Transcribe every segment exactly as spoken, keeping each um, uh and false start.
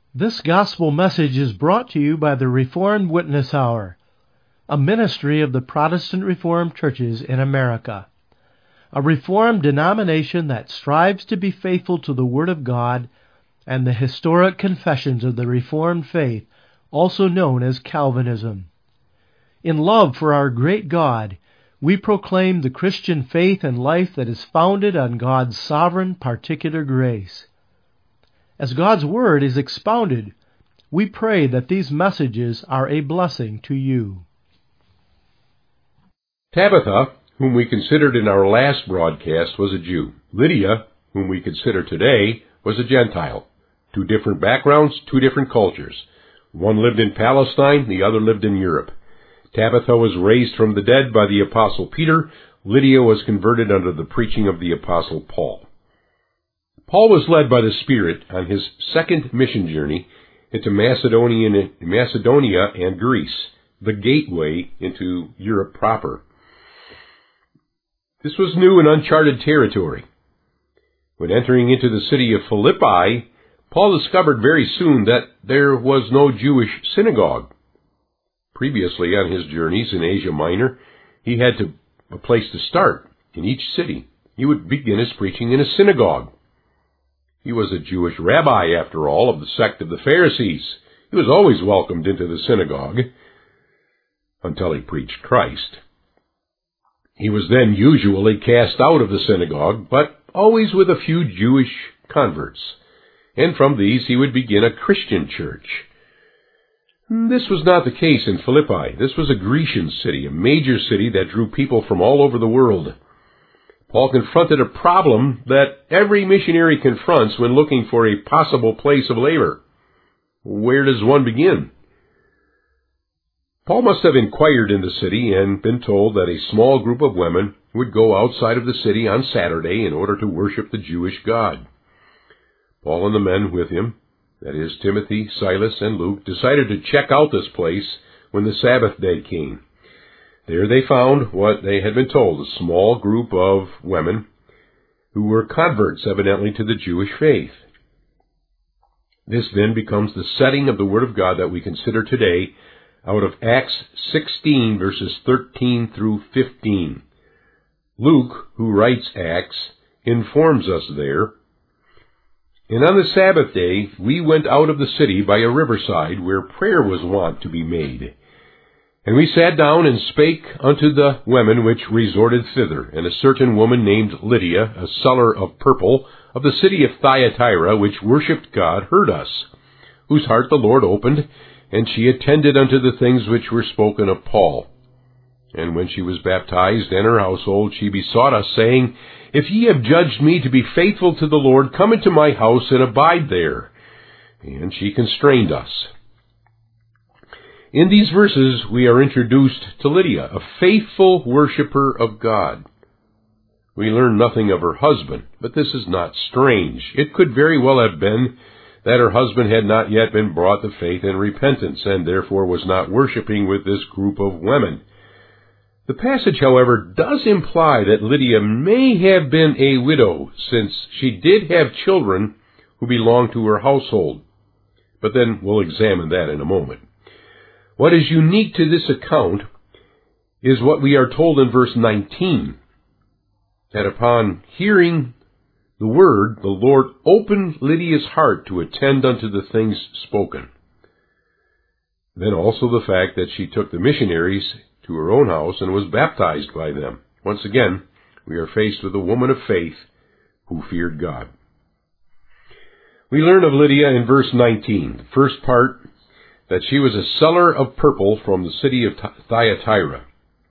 This gospel message is brought to you by the Reformed Witness Hour, a ministry of the Protestant Reformed churches in America, a Reformed denomination that strives to be faithful to the Word of God and the historic confessions of the Reformed faith, also known as Calvinism. In love for our great God, we proclaim the Christian faith and life that is founded on God's sovereign particular grace. As God's Word is expounded, we pray that these messages are a blessing to you. Tabitha, whom we considered in our last broadcast, was a Jew. Lydia, whom we consider today, was a Gentile. Two different backgrounds, two different cultures. One lived in Palestine, the other lived in Europe. Tabitha was raised from the dead by the Apostle Peter. Lydia was converted under the preaching of the Apostle Paul. Paul was led by the Spirit on his second mission journey into Macedonia, Macedonia and Greece, the gateway into Europe proper. This was new and uncharted territory. When entering into the city of Philippi, Paul discovered very soon that there was no Jewish synagogue. Previously on his journeys in Asia Minor, he had to, a place to start in each city. He would begin his preaching in a synagogue. He was a Jewish rabbi, after all, of the sect of the Pharisees. He was always welcomed into the synagogue until he preached Christ. He was then usually cast out of the synagogue, but always with a few Jewish converts. And from these he would begin a Christian church. This was not the case in Philippi. This was a Grecian city, a major city that drew people from all over the world. Paul confronted a problem that every missionary confronts when looking for a possible place of labor. Where does one begin? Paul must have inquired in the city and been told that a small group of women would go outside of the city on Saturday in order to worship the Jewish God. Paul and the men with him, that is, Timothy, Silas, and Luke, decided to check out this place when the Sabbath day came. There they found what they had been told, a small group of women who were converts, evidently, to the Jewish faith. This then becomes the setting of the Word of God that we consider today out of Acts sixteen, verses thirteen through fifteen. Luke, who writes Acts, informs us there, "And on the Sabbath day we went out of the city by a riverside where prayer was wont to be made. And we sat down and spake unto the women which resorted thither. And a certain woman named Lydia, a seller of purple, of the city of Thyatira, which worshipped God, heard us, whose heart the Lord opened, and she attended unto the things which were spoken of Paul. And when she was baptized and her household, she besought us, saying, If ye have judged me to be faithful to the Lord, come into my house and abide there. And she constrained us." In these verses, we are introduced to Lydia, a faithful worshiper of God. We learn nothing of her husband, but this is not strange. It could very well have been that her husband had not yet been brought to faith and repentance, and therefore was not worshiping with this group of women. The passage, however, does imply that Lydia may have been a widow, since she did have children who belonged to her household. But then we'll examine that in a moment. What is unique to this account is what we are told in verse nineteen, that upon hearing the word, the Lord opened Lydia's heart to attend unto the things spoken. Then also the fact that she took the missionaries to her own house and was baptized by them. Once again, we are faced with a woman of faith who feared God. We learn of Lydia in verse nineteen, the first part, that she was a seller of purple from the city of Thyatira.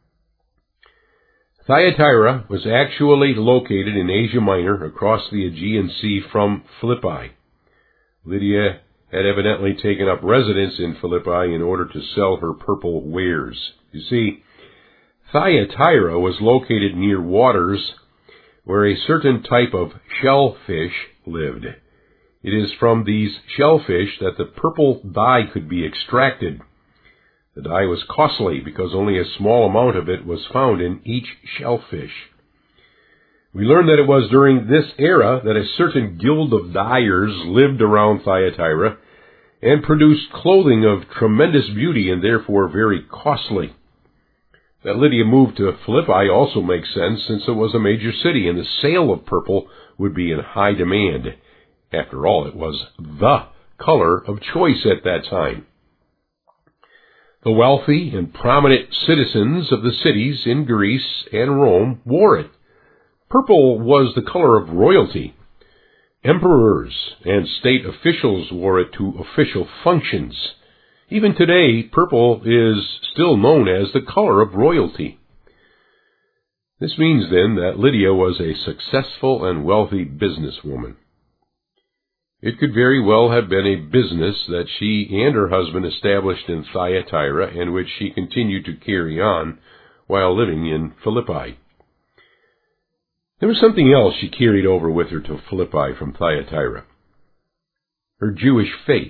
Thyatira was actually located in Asia Minor across the Aegean Sea from Philippi. Lydia had evidently taken up residence in Philippi in order to sell her purple wares. You see, Thyatira was located near waters where a certain type of shellfish lived. It is from these shellfish that the purple dye could be extracted. The dye was costly because only a small amount of it was found in each shellfish. We learn that it was during this era that a certain guild of dyers lived around Thyatira, and produced clothing of tremendous beauty and therefore very costly. That Lydia moved to Philippi also makes sense, since it was a major city and the sale of purple would be in high demand. After all, it was the color of choice at that time. The wealthy and prominent citizens of the cities in Greece and Rome wore it. Purple was the color of royalty. Emperors and state officials wore it to official functions. Even today, purple is still known as the color of royalty. This means, then, that Lydia was a successful and wealthy businesswoman. It could very well have been a business that she and her husband established in Thyatira, and which she continued to carry on while living in Philippi. There was something else she carried over with her to Philippi from Thyatira: her Jewish faith.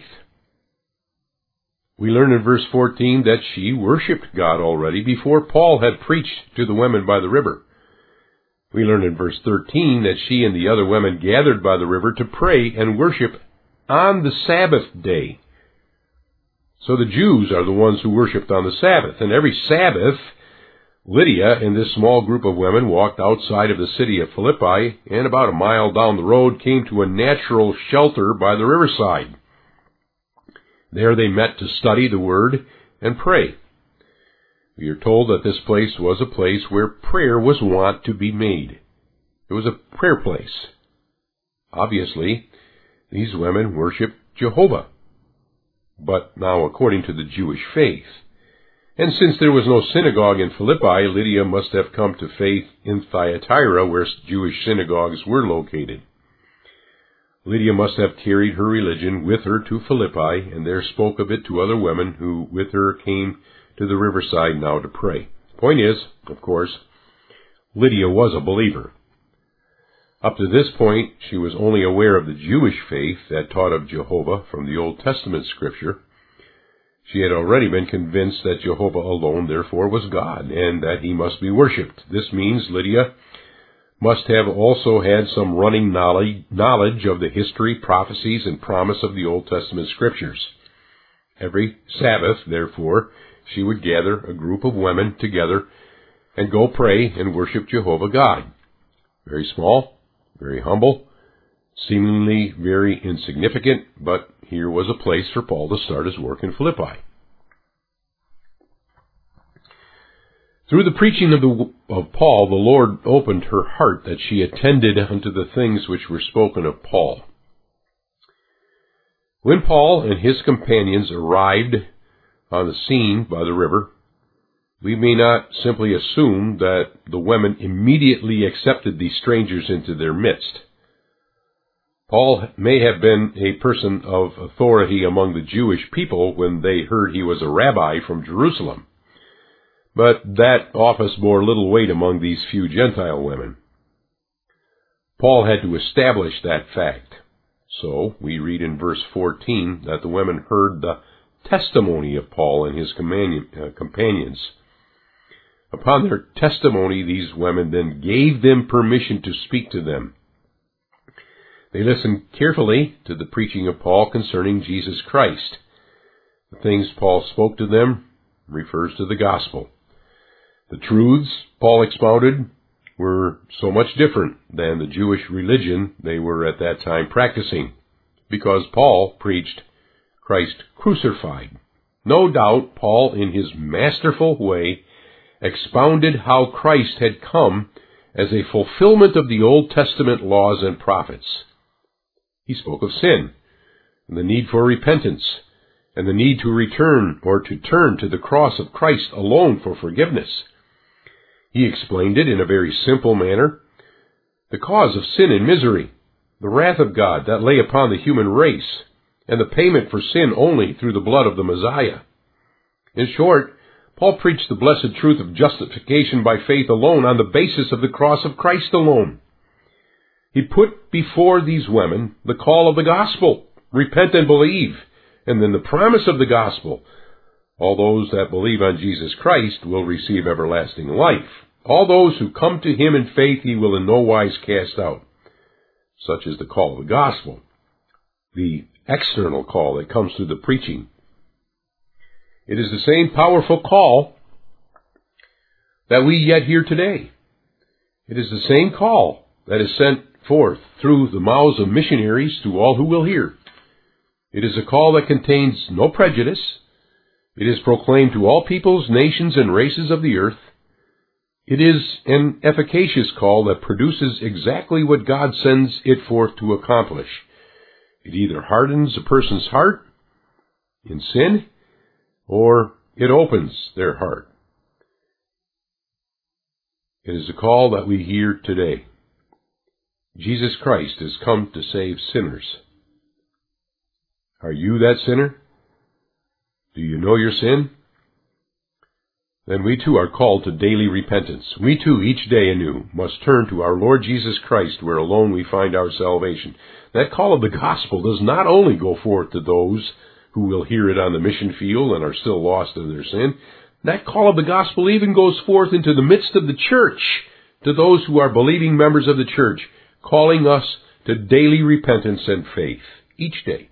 We learn in verse fourteen that she worshipped God already before Paul had preached to the women by the river. We learn in verse thirteen that she and the other women gathered by the river to pray and worship on the Sabbath day. So the Jews are the ones who worshipped on the Sabbath, and every Sabbath, Lydia and this small group of women walked outside of the city of Philippi, and about a mile down the road came to a natural shelter by the riverside. There they met to study the Word and pray. We are told that this place was a place where prayer was wont to be made. It was a prayer place. Obviously, these women worshiped Jehovah, but now according to the Jewish faith. And since there was no synagogue in Philippi, Lydia must have come to faith in Thyatira, where Jewish synagogues were located. Lydia must have carried her religion with her to Philippi, and there spoke of it to other women who with her came to the riverside now to pray. Point is, of course, Lydia was a believer. Up to this point, she was only aware of the Jewish faith that taught of Jehovah from the Old Testament Scripture. She had already been convinced that Jehovah alone, therefore, was God, and that he must be worshipped. This means Lydia must have also had some running knowledge of the history, prophecies, and promise of the Old Testament Scriptures. Every Sabbath, therefore, she would gather a group of women together and go pray and worship Jehovah God. Very small, very humble, seemingly very insignificant, but here was a place for Paul to start his work in Philippi. Through the preaching of, the, of Paul, the Lord opened her heart that she attended unto the things which were spoken of Paul. When Paul and his companions arrived on the scene by the river, we may not simply assume that the women immediately accepted these strangers into their midst. Paul may have been a person of authority among the Jewish people when they heard he was a rabbi from Jerusalem, but that office bore little weight among these few Gentile women. Paul had to establish that fact. So we read in verse fourteen that the women heard the testimony of Paul and his companions. Upon their testimony, these women then gave them permission to speak to them. They listened carefully to the preaching of Paul concerning Jesus Christ. The things Paul spoke to them refers to the gospel. The truths Paul expounded were so much different than the Jewish religion they were at that time practicing, because Paul preached Christ crucified. No doubt Paul, in his masterful way, expounded how Christ had come as a fulfillment of the Old Testament laws and prophets. He spoke of sin, and the need for repentance, and the need to return or to turn to the cross of Christ alone for forgiveness. He explained it in a very simple manner: the cause of sin and misery, the wrath of God that lay upon the human race, and the payment for sin only through the blood of the Messiah. In short, Paul preached the blessed truth of justification by faith alone on the basis of the cross of Christ alone. He put before these women the call of the gospel: repent and believe, and then the promise of the gospel: all those that believe on Jesus Christ will receive everlasting life. All those who come to him in faith he will in no wise cast out. Such is the call of the gospel. The external call that comes through the preaching. It is the same powerful call that we yet hear today. It is the same call that is sent forth through the mouths of missionaries to all who will hear. It is a call that contains no prejudice. It is proclaimed to all peoples, nations, and races of the earth. It is an efficacious call that produces exactly what God sends it forth to accomplish. It either hardens a person's heart in sin, or it opens their heart. It is a call that we hear today. Jesus Christ has come to save sinners. Are you that sinner? Do you know your sin? Then we too are called to daily repentance. We too, each day anew, must turn to our Lord Jesus Christ, where alone we find our salvation. That call of the gospel does not only go forth to those who will hear it on the mission field and are still lost in their sin. That call of the gospel even goes forth into the midst of the church, to those who are believing members of the church, calling us to daily repentance and faith, each day.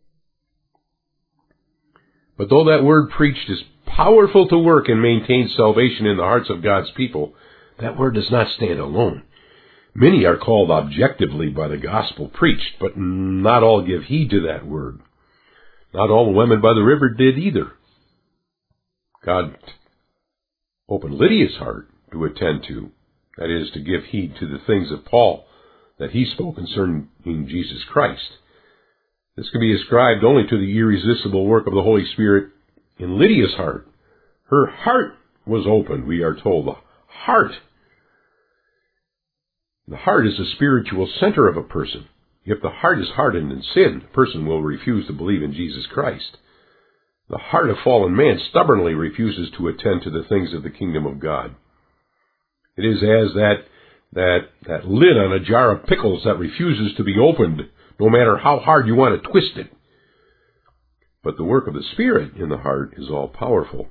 But though that word preached is powerful to work and maintain salvation in the hearts of God's people, that word does not stand alone. Many are called objectively by the gospel preached, but not all give heed to that word. Not all the women by the river did either. God opened Lydia's heart to attend to, that is, to give heed to the things of Paul that he spoke concerning Jesus Christ. This can be ascribed only to the irresistible work of the Holy Spirit in Lydia's heart. Her heart was opened, we are told. The heart. The heart is the spiritual center of a person. If the heart is hardened in sin, the person will refuse to believe in Jesus Christ. The heart of fallen man stubbornly refuses to attend to the things of the kingdom of God. It is as that, that, that lid on a jar of pickles that refuses to be opened, no matter how hard you want to twist it. But the work of the Spirit in the heart is all powerful.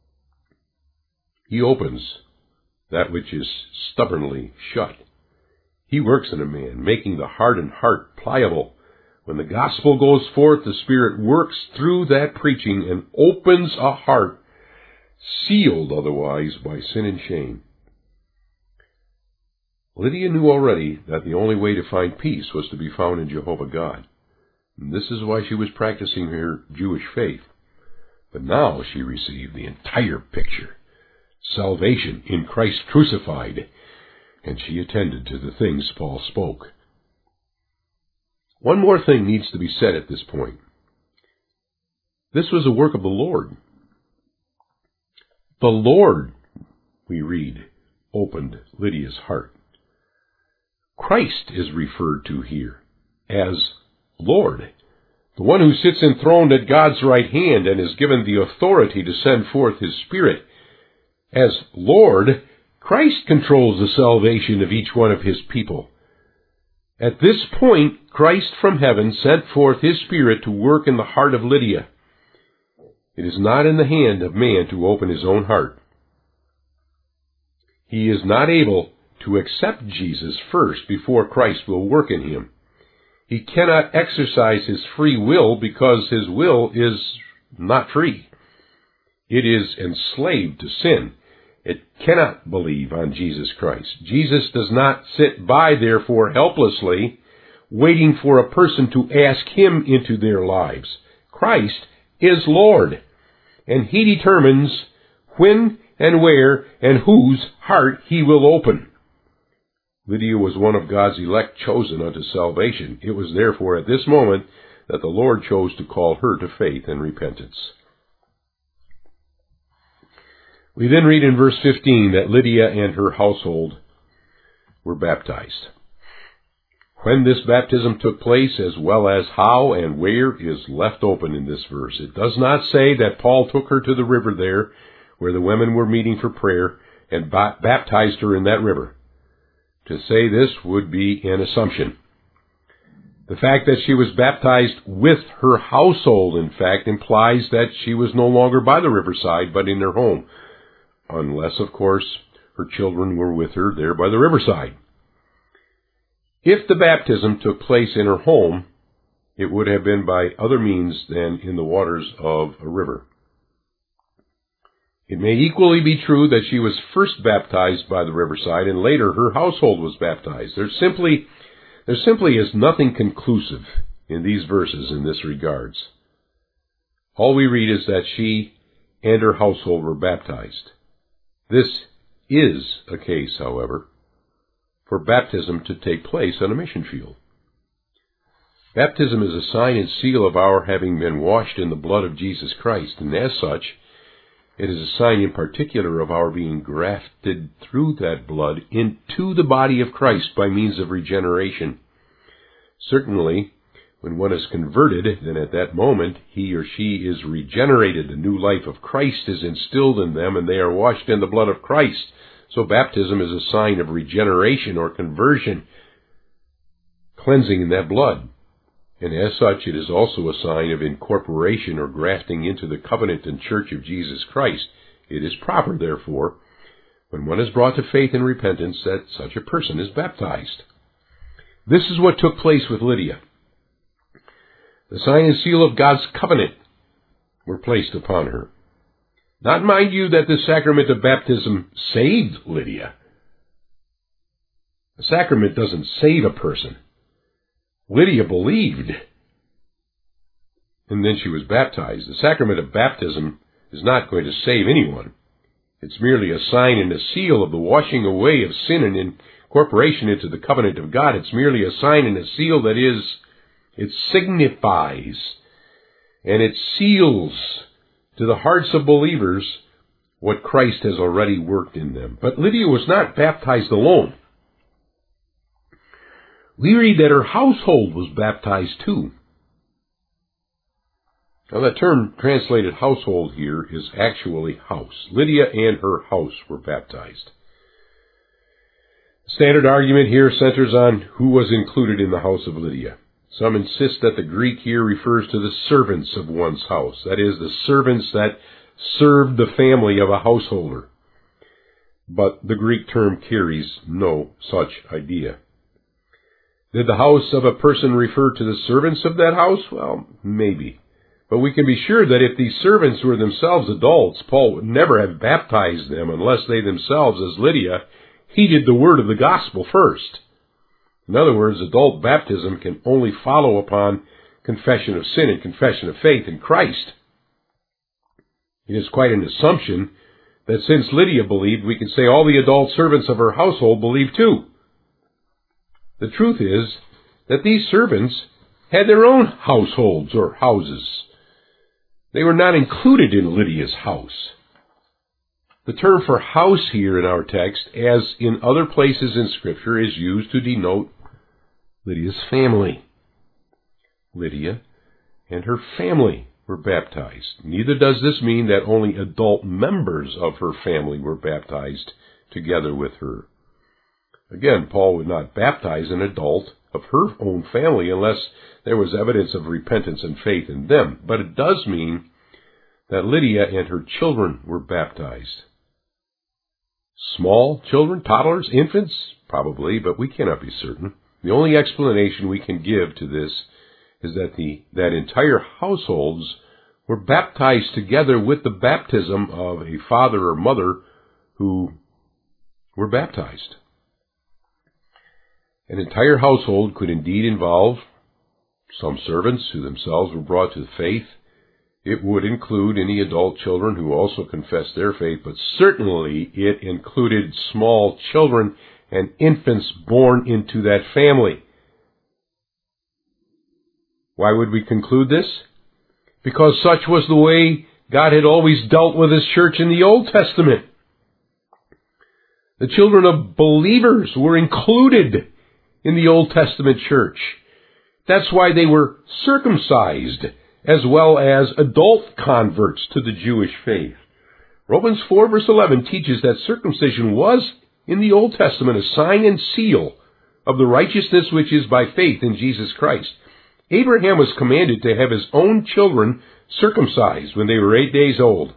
He opens that which is stubbornly shut. He works in a man, making the hardened heart pliable. When the gospel goes forth, the Spirit works through that preaching and opens a heart sealed otherwise by sin and shame. Lydia knew already that the only way to find peace was to be found in Jehovah God. And this is why she was practicing her Jewish faith. But now she received the entire picture. Salvation in Christ crucified. And she attended to the things Paul spoke. One more thing needs to be said at this point. This was a work of the Lord. The Lord, we read, opened Lydia's heart. Christ is referred to here as Lord, the one who sits enthroned at God's right hand and is given the authority to send forth His Spirit. As Lord, Christ controls the salvation of each one of His people. At this point, Christ from heaven sent forth His Spirit to work in the heart of Lydia. It is not in the hand of man to open his own heart. He is not able to accept Jesus first before Christ will work in him. He cannot exercise his free will because his will is not free. It is enslaved to sin. It cannot believe on Jesus Christ. Jesus does not sit by, therefore, helplessly, waiting for a person to ask Him into their lives. Christ is Lord, and He determines when and where and whose heart He will open. Lydia was one of God's elect chosen unto salvation. It was therefore at this moment that the Lord chose to call her to faith and repentance. We then read in verse fifteen that Lydia and her household were baptized. When this baptism took place, as well as how and where, is left open in this verse. It does not say that Paul took her to the river there, where the women were meeting for prayer, and ba- baptized her in that river. To say this would be an assumption. The fact that she was baptized with her household, in fact, implies that she was no longer by the riverside, but in her home. Unless, of course, her children were with her there by the riverside. If the baptism took place in her home, it would have been by other means than in the waters of a river. It may equally be true that she was first baptized by the riverside and later her household was baptized. There simply, there simply is nothing conclusive in these verses in this regards. All we read is that she and her household were baptized. This is a case, however, for baptism to take place on a mission field. Baptism is a sign and seal of our having been washed in the blood of Jesus Christ, and as such, it is a sign in particular of our being grafted through that blood into the body of Christ by means of regeneration. Certainly, when one is converted, then at that moment he or she is regenerated. The new life of Christ is instilled in them, and they are washed in the blood of Christ. So baptism is a sign of regeneration or conversion, cleansing in that blood. And as such, it is also a sign of incorporation or grafting into the covenant and church of Jesus Christ. It is proper, therefore, when one is brought to faith and repentance, that such a person is baptized. This is what took place with Lydia. The sign and seal of God's covenant were placed upon her. Not, mind you, that the sacrament of baptism saved Lydia. The sacrament doesn't save a person. Lydia believed, and then she was baptized. The sacrament of baptism is not going to save anyone. It's merely a sign and a seal of the washing away of sin and incorporation into the covenant of God. It's merely a sign and a seal that is, it signifies and it seals to the hearts of believers what Christ has already worked in them. But Lydia was not baptized alone. We read that her household was baptized too. Now that term translated household here is actually house. Lydia and her house were baptized. The standard argument here centers on who was included in the house of Lydia. Some insist that the Greek here refers to the servants of one's house, that is, the servants that served the family of a householder. But the Greek term carries no such idea. Did the house of a person refer to the servants of that house? Well, maybe. But we can be sure that if these servants were themselves adults, Paul would never have baptized them unless they themselves, as Lydia, heeded the word of the gospel first. In other words, adult baptism can only follow upon confession of sin and confession of faith in Christ. It is quite an assumption that since Lydia believed, we can say all the adult servants of her household believed too. The truth is that these servants had their own households or houses. They were not included in Lydia's house. The term for house here in our text, as in other places in Scripture, is used to denote Lydia's family. Lydia and her family were baptized. Neither does this mean that only adult members of her family were baptized together with her. Again, Paul would not baptize an adult of her own family unless there was evidence of repentance and faith in them. But it does mean that Lydia and her children were baptized. Small children, toddlers, infants? Probably, but we cannot be certain. The only explanation we can give to this is that the that entire households were baptized together with the baptism of a father or mother who were baptized. An entire household could indeed involve some servants who themselves were brought to faith. It would include any adult children who also confessed their faith, but certainly it included small children and infants born into that family. Why would we conclude this? Because such was the way God had always dealt with His church in the Old Testament. The children of believers were included in the Old Testament church. That's why they were circumcised as well as adult converts to the Jewish faith. Romans four verse eleven teaches that circumcision was, in the Old Testament, a sign and seal of the righteousness which is by faith in Jesus Christ. Abraham was commanded to have his own children circumcised when they were eight days old.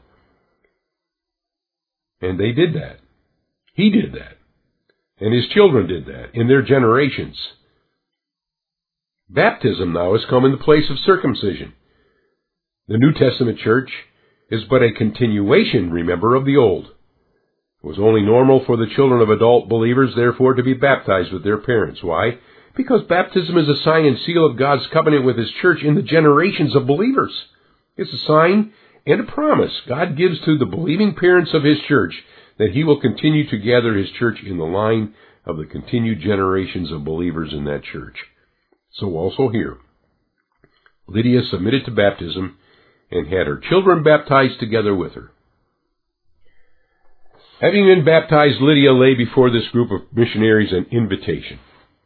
And they did that. He did that. And his children did that in their generations. Baptism now has come in the place of circumcision. The New Testament church is but a continuation, remember, of the Old. It was only normal for the children of adult believers, therefore, to be baptized with their parents. Why? Because baptism is a sign and seal of God's covenant with His church in the generations of believers. It's a sign and a promise God gives to the believing parents of His church that He will continue to gather His church in the line of the continued generations of believers in that church. So also here, Lydia submitted to baptism and had her children baptized together with her. Having been baptized, Lydia lay before this group of missionaries an invitation.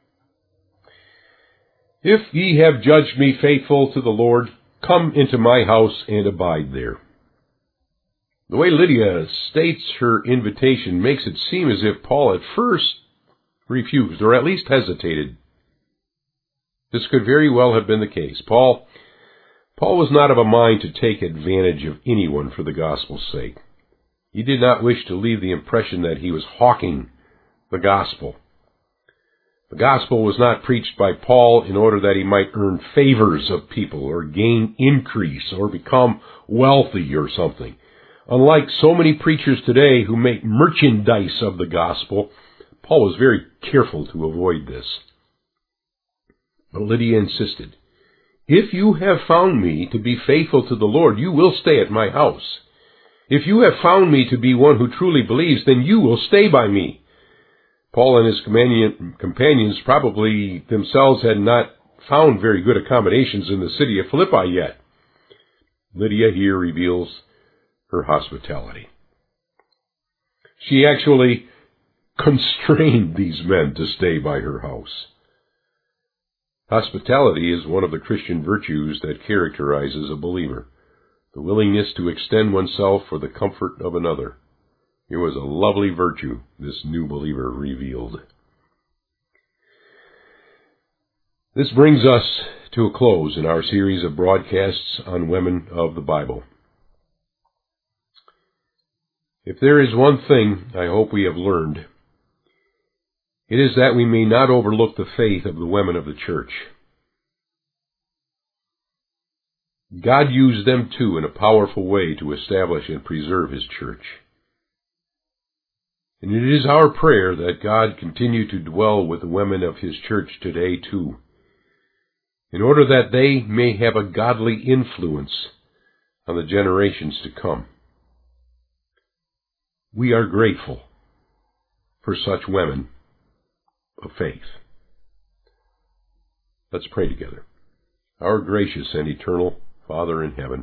If ye have judged me faithful to the Lord, come into my house and abide there. The way Lydia states her invitation makes it seem as if Paul at first refused, or at least hesitated. This could very well have been the case. Paul, Paul was not of a mind to take advantage of anyone for the gospel's sake. He did not wish to leave the impression that he was hawking the gospel. The gospel was not preached by Paul in order that he might earn favors of people or gain increase or become wealthy or something. Unlike so many preachers today who make merchandise of the gospel, Paul was very careful to avoid this. But Lydia insisted, "If you have found me to be faithful to the Lord, you will stay at my house. If you have found me to be one who truly believes, then you will stay by me." Paul and his companions probably themselves had not found very good accommodations in the city of Philippi yet. Lydia here reveals her hospitality. She actually constrained these men to stay by her house. Hospitality is one of the Christian virtues that characterizes a believer, the willingness to extend oneself for the comfort of another. It was a lovely virtue this new believer revealed. This brings us to a close in our series of broadcasts on women of the Bible. If there is one thing I hope we have learned, it is that we may not overlook the faith of the women of the church. God used them too in a powerful way to establish and preserve His church. And it is our prayer that God continue to dwell with the women of His church today too, in order that they may have a godly influence on the generations to come. We are grateful for such women of faith. Let's pray together. Our gracious and eternal Father in heaven,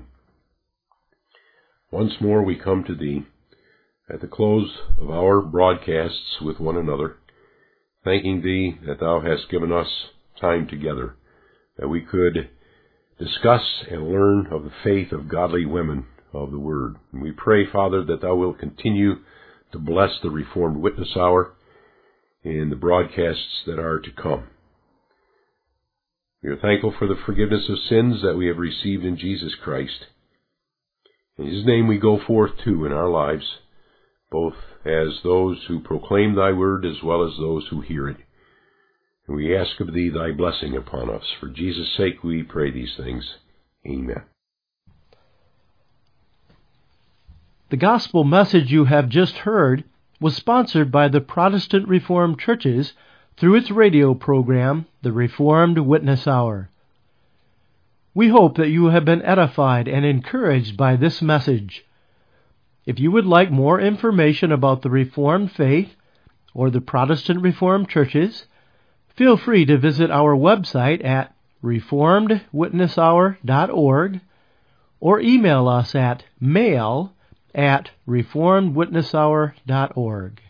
once more we come to Thee at the close of our broadcasts with one another, thanking Thee that Thou hast given us time together, that we could discuss and learn of the faith of godly women of the Word. And we pray, Father, that Thou wilt continue to bless the Reformed Witness Hour and the broadcasts that are to come. We are thankful for the forgiveness of sins that we have received in Jesus Christ. In His name we go forth too in our lives, both as those who proclaim Thy word as well as those who hear it. And we ask of Thee Thy blessing upon us. For Jesus' sake we pray these things. Amen. The gospel message you have just heard was sponsored by the Protestant Reformed Churches through its radio program, the Reformed Witness Hour. We hope that you have been edified and encouraged by this message. If you would like more information about the Reformed faith or the Protestant Reformed Churches, feel free to visit our website at reformed witness hour dot org or email us at mail at reformed witness hour dot org.